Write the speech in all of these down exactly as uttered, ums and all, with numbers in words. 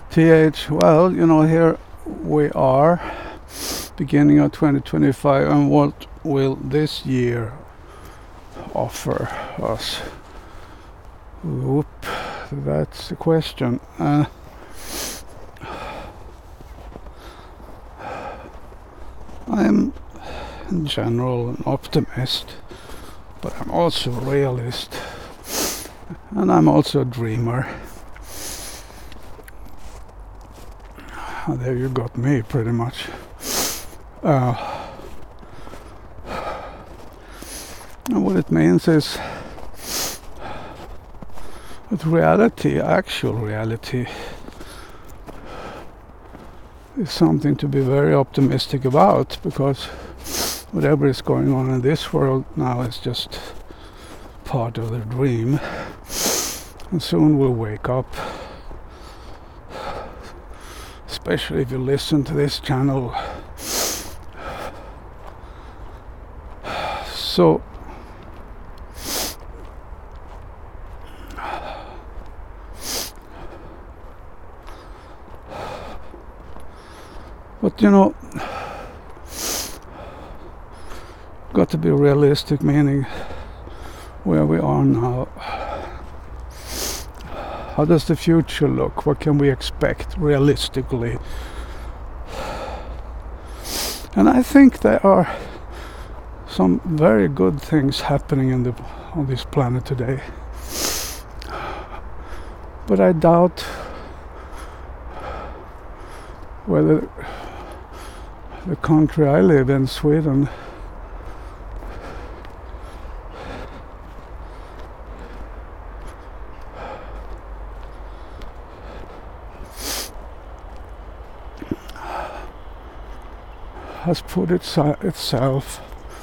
T H, well, you know, here we are, beginning of twenty twenty-five, and what will this year offer us? Whoop, that's the question. Uh, I'm in general an optimist, but I'm also a realist, and I'm also a dreamer. There you got me, pretty much. Uh, and what it means is that reality, actual reality, is something to be very optimistic about, because whatever is going on in this world now is just part of the dream, and soon we'll wake up. Especially if you listen to this channel. So but you know, got to be realistic, meaning where we are now. How does the future look? What can we expect realistically? And I think there are some very good things happening in the, on this planet today. But I doubt whether the country I live in, Sweden, has put itsi- itself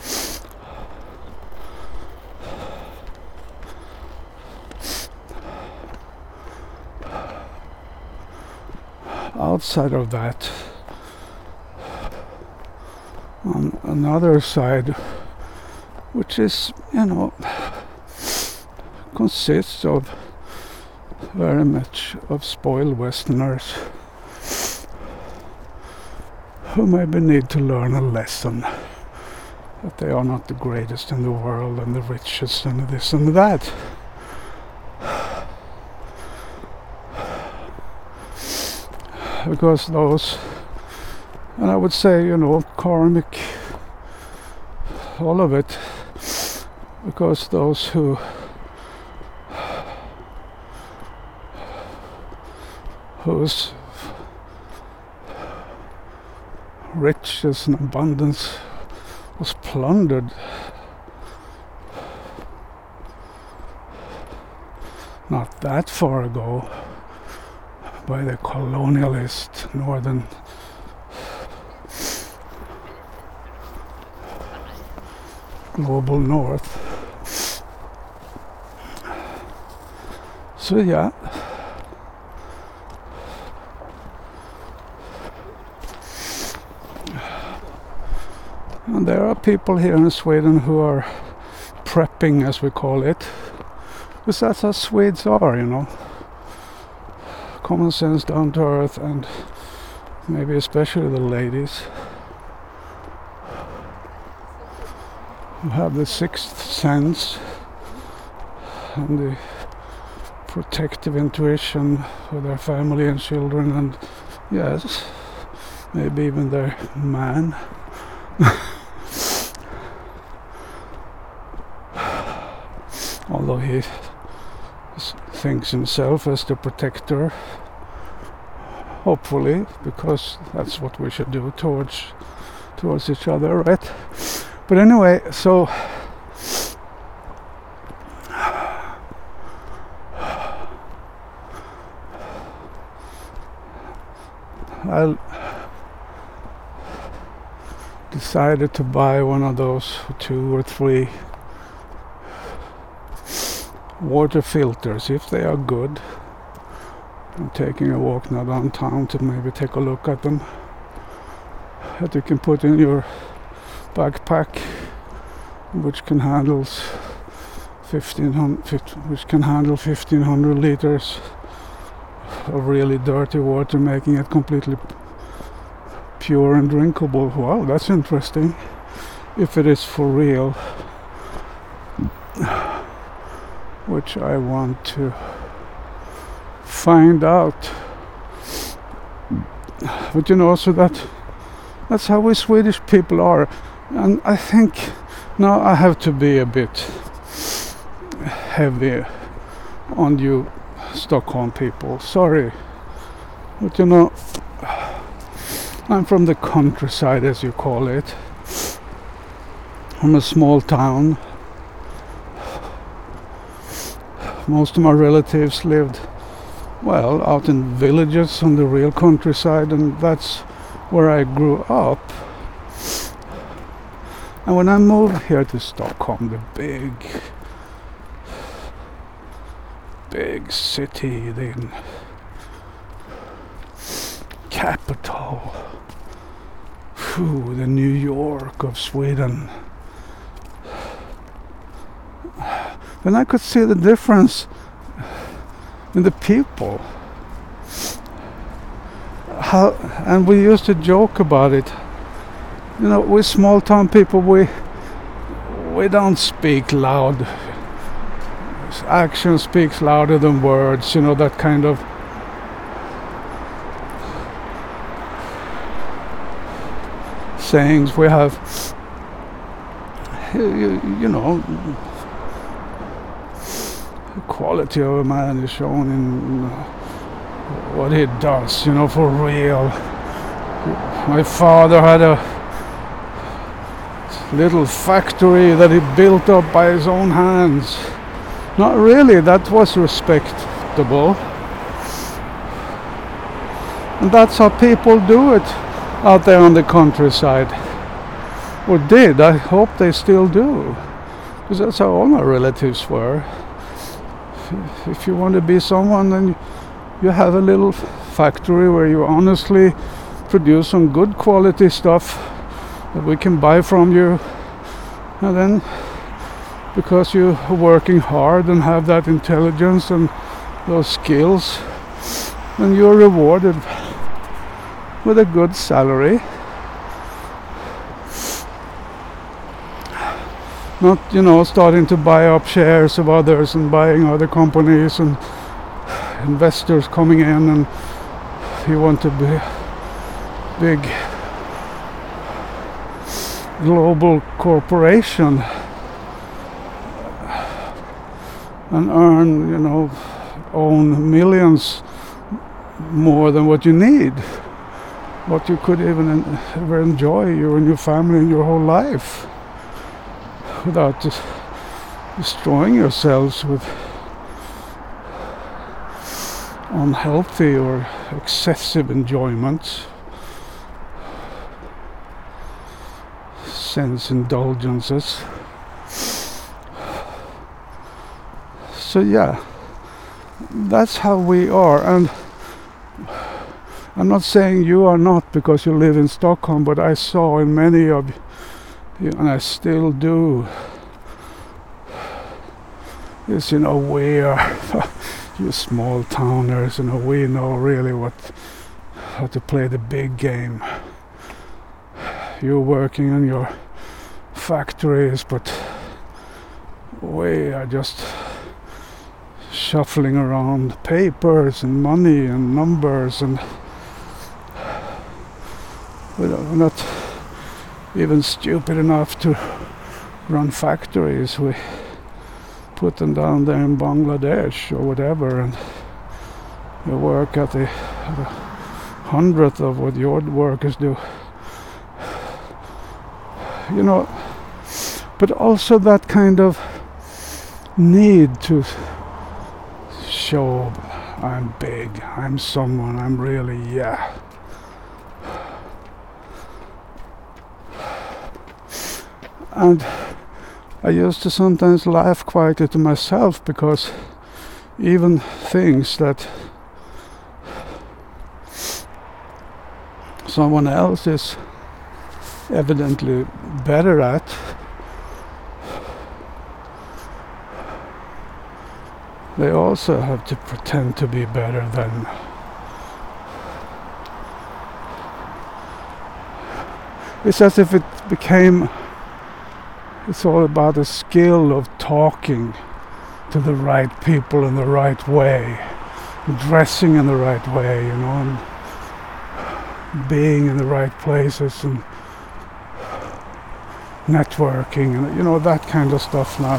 outside of that. On another side, which is, you know, consists of very much of spoiled Westerners who maybe need to learn a lesson that they are not the greatest in the world and the richest and this and that. Because those, and I would say, you know, karmic, all of it, because those who whose riches and abundance was plundered not that far ago by the colonialist northern global north. So yeah, and there are people here in Sweden who are prepping, as we call it, because that's how Swedes are, you know. Common sense, down to earth, and maybe especially the ladies who have the sixth sense and the protective intuition for their family and children, and yes, maybe even their man. Although he thinks himself as the protector, hopefully, because that's what we should do towards towards each other, right? But anyway, so I decided to buy one of those two or three water filters, if they are good. I'm taking a walk now downtown to maybe take a look at them, that you can put in your backpack, which can handle fifteen hundred, which can handle fifteen hundred liters of really dirty water, making it completely pure and drinkable. Wow, that's interesting. If it is for real, which I want to find out. But you know, so that that's how we Swedish people are. And I think now I have to be a bit heavy on you Stockholm people. Sorry. But you know, I'm from the countryside, as you call it. From a small town. Most of my relatives lived, well, out in villages on the real countryside, and that's where I grew up. And when I moved here to Stockholm, the big, big city, the capital, whew, the New York of Sweden, then I could see the difference in the people. How, and we used to joke about it. You know, we small town people, we we don't speak loud. Action speaks louder than words, you know, that kind of sayings we have. You, you know, the quality of a man is shown in what he does, you know, for real. My father had a little factory that he built up by his own hands. Not really, that was respectable. And that's how people do it out there on the countryside. Or did, I hope they still do. Because that's how all my relatives were. If you want to be someone, then you have a little factory where you honestly produce some good quality stuff that we can buy from you, and then because you're working hard and have that intelligence and those skills, then you're rewarded with a good salary. Not, you know, starting to buy up shares of others and buying other companies and investors coming in, and you want to be big global corporation and earn, you know, own millions more than what you need, what you could even ever enjoy, you and your family and your whole life, without just destroying yourselves with unhealthy or excessive enjoyment, sense indulgences. So yeah, that's how we are. And I'm not saying you are not, because you live in Stockholm, but I saw in many of you, and I still do, is, you know, we are you small towners, you know, we know really what how to play the big game. You're working in your factories, but we are just shuffling around papers and money and numbers, and we're not even stupid enough to run factories. We put them down there in Bangladesh or whatever, and you work at the, the hundredth of what your workers do. You know, but also that kind of need to show I'm big, I'm someone, I'm really, yeah. And I used to sometimes laugh quietly to myself, because even things that someone else is evidently better at, they also have to pretend to be better than It's as if it became, it's all about the skill of talking to the right people in the right way, dressing in the right way, you know, and being in the right places and networking and, you know, that kind of stuff now.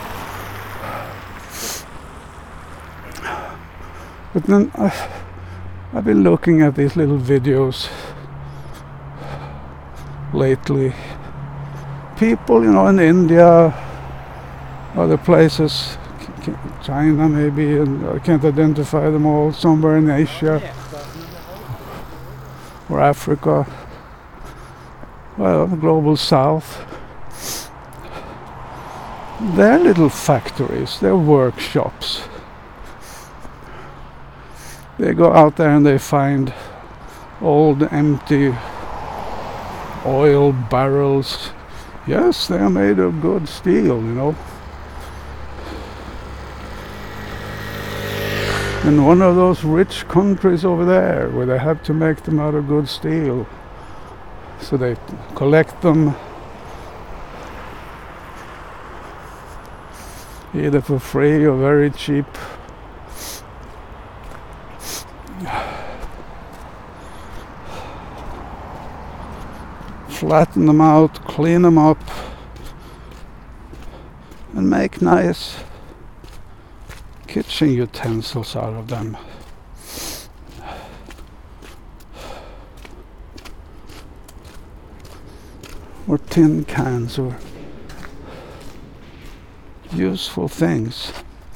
But then I, I've been looking at these little videos lately. People, you know, in India, other places, China maybe, and I can't identify them all, somewhere in Asia or Africa, well, global south. They're little factories, they're workshops. They go out there and they find old empty oil barrels. Yes, they are made of good steel, you know. In one of those rich countries over there where they have to make them out of good steel. So they collect them either for free or very cheap. Flatten them out, clean them up, and make nice kitchen utensils out of them. Or tin cans or useful things.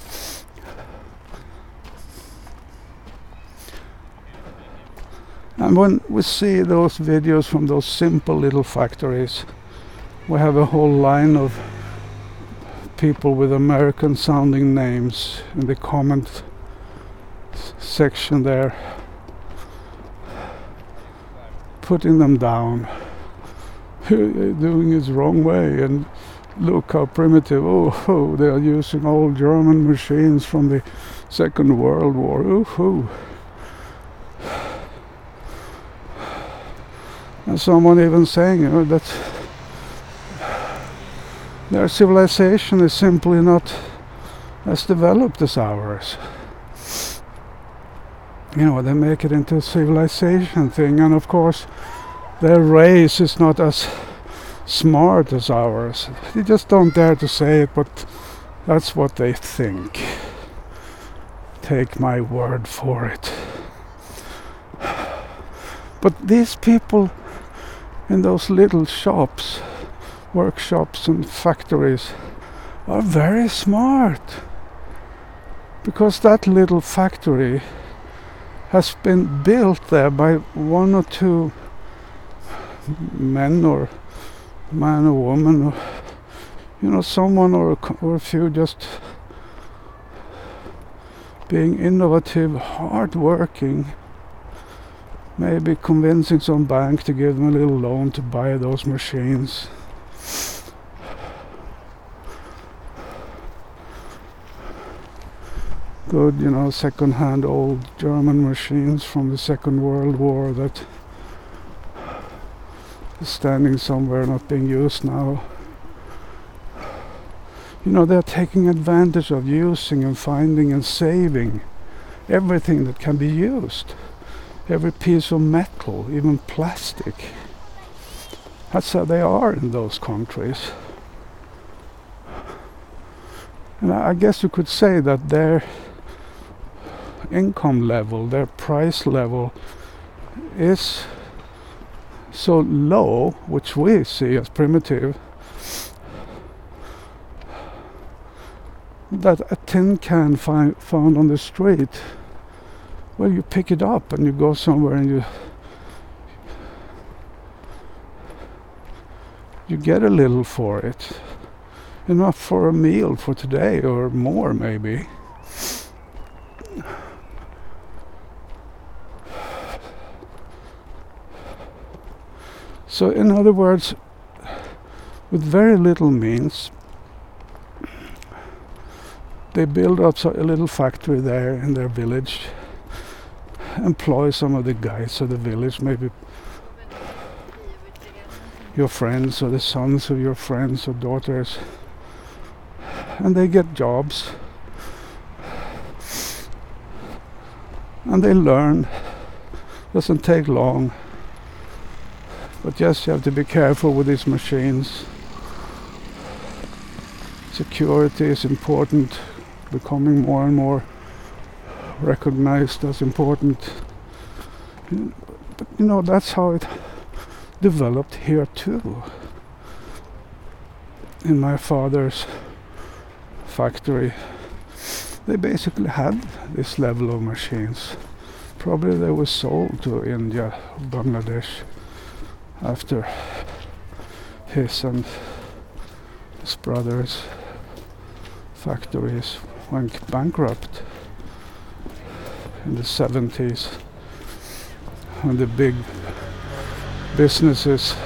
And when we see those videos from those simple little factories, we have a whole line of people with American sounding names in the comment section there, putting them down, doing it wrong way, and look how primitive. Oh, oh, they are using old German machines from the Second World War. Oh, oh. And someone even saying, you know, that their civilization is simply not as developed as ours. You know, they make it into a civilization thing, and of course their race is not as smart as ours. They just don't dare to say it, but that's what they think. Take my word for it. But these people in those little shops, workshops and factories, are very smart, because that little factory has been built there by one or two men, or man or woman, or, you know, someone or a, or a few just being innovative, hard-working, maybe convincing some bank to give them a little loan to buy those machines. Good, you know, second-hand old German machines from the Second World War that is standing somewhere not being used now. You know, they're taking advantage of using and finding and saving everything that can be used. Every piece of metal, even plastic. That's how they are in those countries. And I guess you could say that their income level, their price level is so low, which we see as primitive, that a tin can fi- found on the street, well, you pick it up and you go somewhere and you you get a little for it, enough for a meal for today or more maybe. So in other words, with very little means, they build up a little factory there in their village, employ some of the guys of the village, maybe your friends or the sons of your friends or daughters, and they get jobs and they learn. Doesn't take long, but yes, you have to be careful with these machines. Security is important, becoming more and more recognized as important. But you know, that's how it developed here too. In my father's factory, they basically had this level of machines. Probably they were sold to India, Bangladesh, after his and his brothers' factories went bankrupt in the seventies, when the big businesses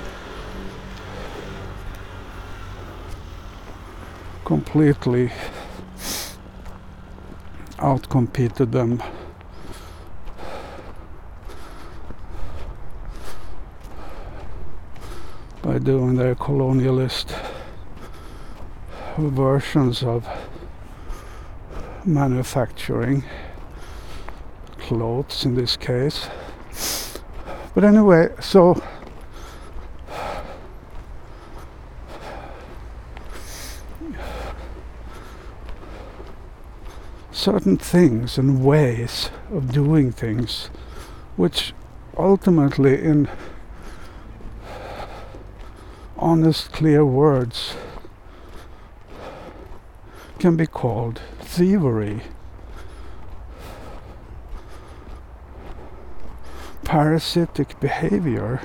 completely outcompeted them. By doing their colonialist versions of manufacturing, clothes in this case. But anyway, so certain things and ways of doing things, which ultimately, in honest, clear words, can be called thievery, parasitic behavior.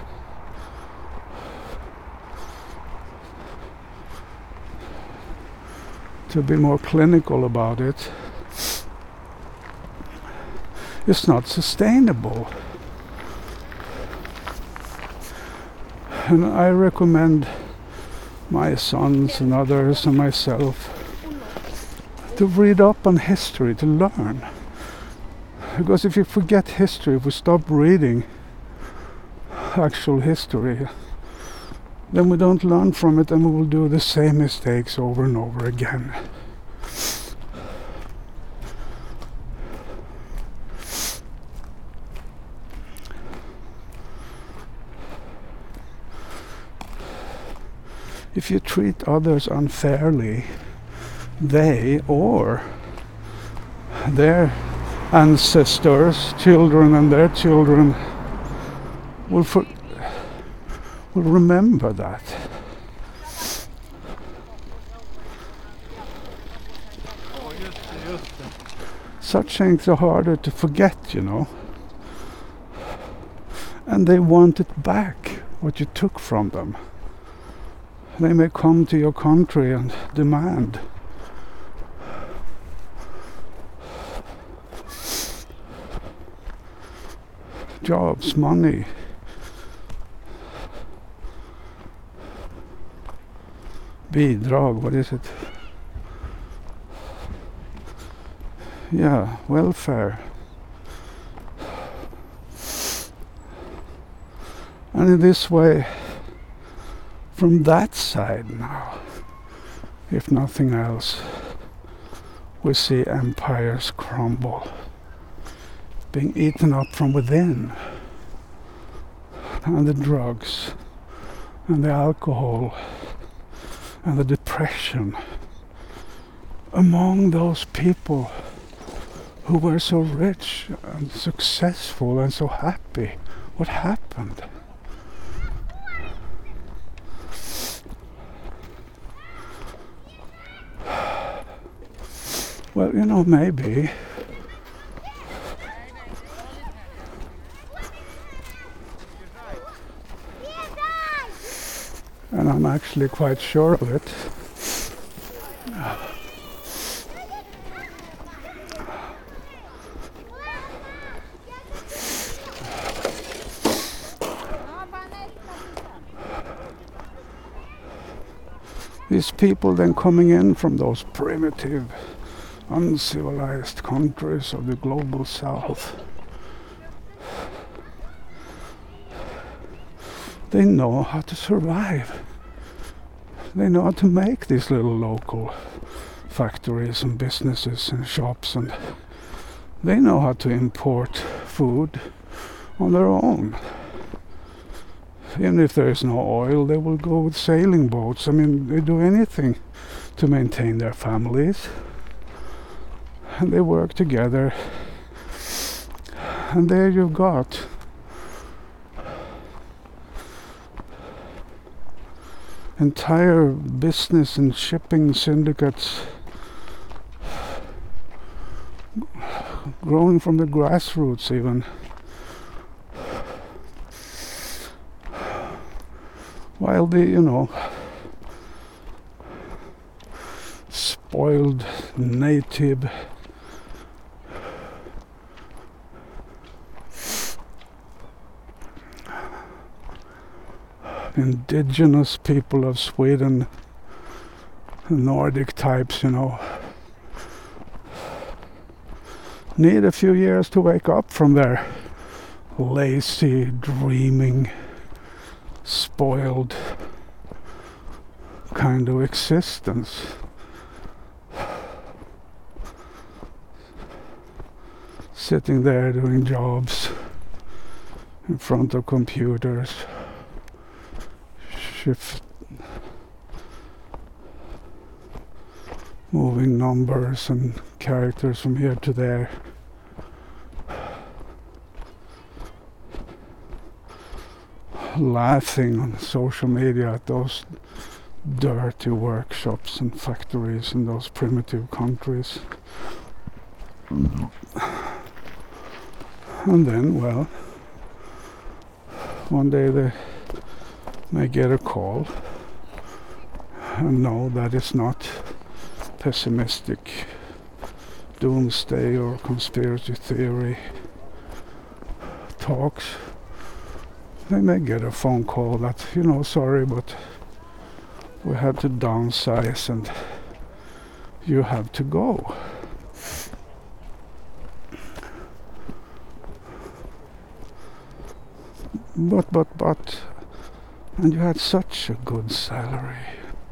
To be more clinical about it, it's not sustainable. And I recommend my sons and others and myself to read up on history, to learn. Because if you forget history, if we stop reading actual history, then we don't learn from it, and we will do the same mistakes over and over again. If you treat others unfairly, they or their ancestors, children and their children, will for, will remember that. Such things are harder to forget, you know. And they want it back, what you took from them. They may come to your country and demand jobs, money, bidrag, what is it? Yeah, welfare. And in this way, from that side now, if nothing else, we see empires crumble, being eaten up from within. And the drugs, and the alcohol, and the depression among those people who were so rich and successful and so happy. What happened? Well, you know, maybe and I'm actually quite sure of it. These people then coming in from those primitive, uncivilized countries of the global south they know how to survive. They know how to make these little local factories and businesses and shops, and they know how to import food on their own. Even if there is no oil, they will go with sailing boats. I mean, they do anything to maintain their families. And they work together. And there you've got entire business and shipping syndicates growing from the grassroots even. While the, you know, spoiled native indigenous people of Sweden, Nordic types, you know, need a few years to wake up from their lazy, dreaming, spoiled kind of existence. Sitting there doing jobs in front of computers, shift, moving numbers and characters from here to there. Laughing on social media at those dirty workshops and factories in those primitive countries. And then, well, one day they may get a call, and no, that is not pessimistic doomsday or conspiracy theory talks. They may get a phone call that, you know, sorry, but we had to downsize and you have to go. But, but, but, and you had such a good salary.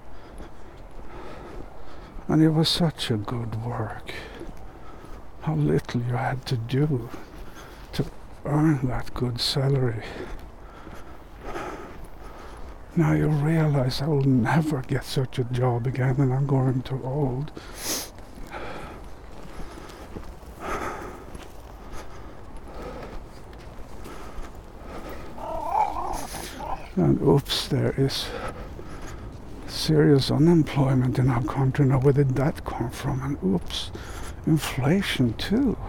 And it was such a good work. How little you had to do to earn that good salary. Now you realize I will never get such a job again and I'm growing too old. And oops, there is serious unemployment in our country now. Where did that come from? And oops, inflation too.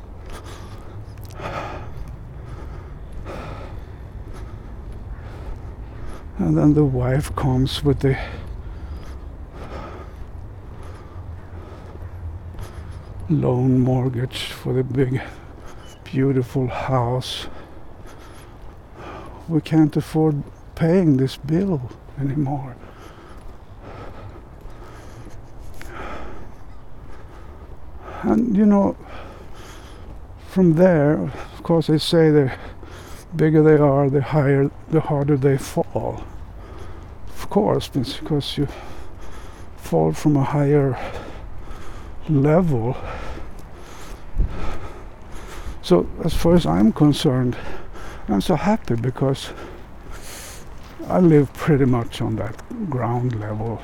And then the wife comes with the loan mortgage for the big, beautiful house. We can't afford paying this bill anymore. And you know, from there, of course, they say the bigger they are, the higher, the harder they fall. Of course, because you fall from a higher level. So, as far as I'm concerned, I'm so happy because I live pretty much on that ground level.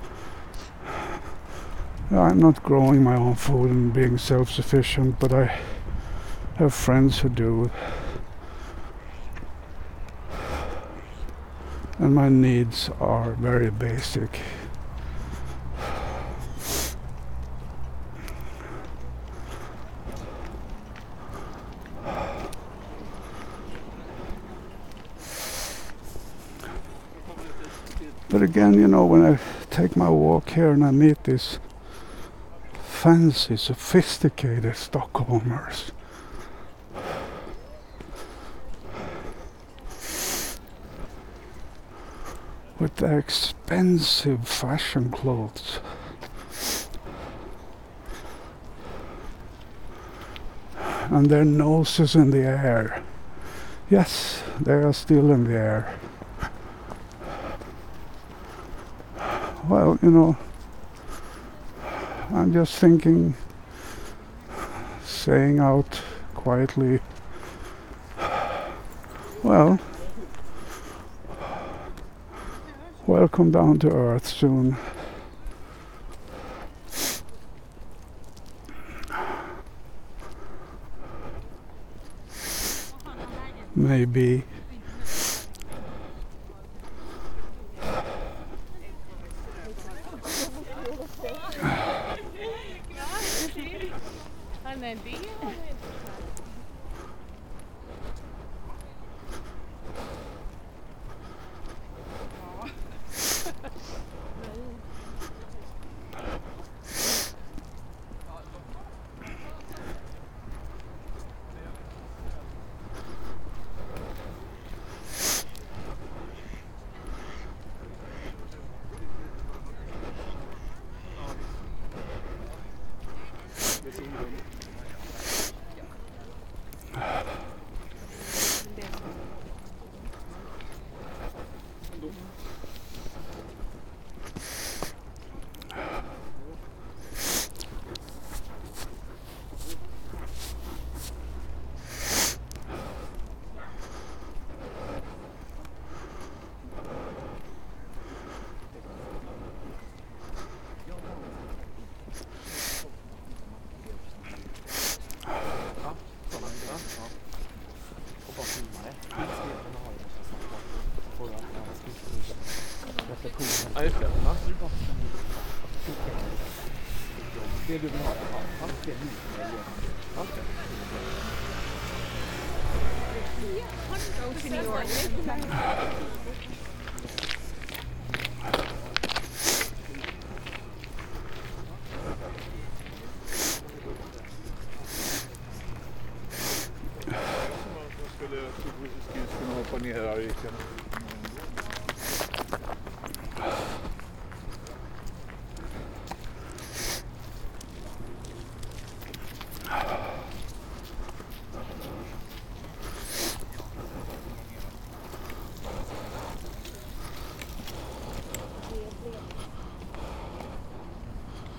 I'm not growing my own food and being self-sufficient, but I have friends who do. And my needs are very basic. But again, you know, when I take my walk here and I meet these fancy, sophisticated Stockholmers, with their expensive fashion clothes, and their noses in the air. Yes, they are still in the air. well, you know, I'm just thinking, saying out quietly, well, welcome down to earth soon. Maybe. Ja, just det. Ja. Det du vill ha. Ja, det är lite. Okej. Jag skulle kunna hoppa ner här och gick.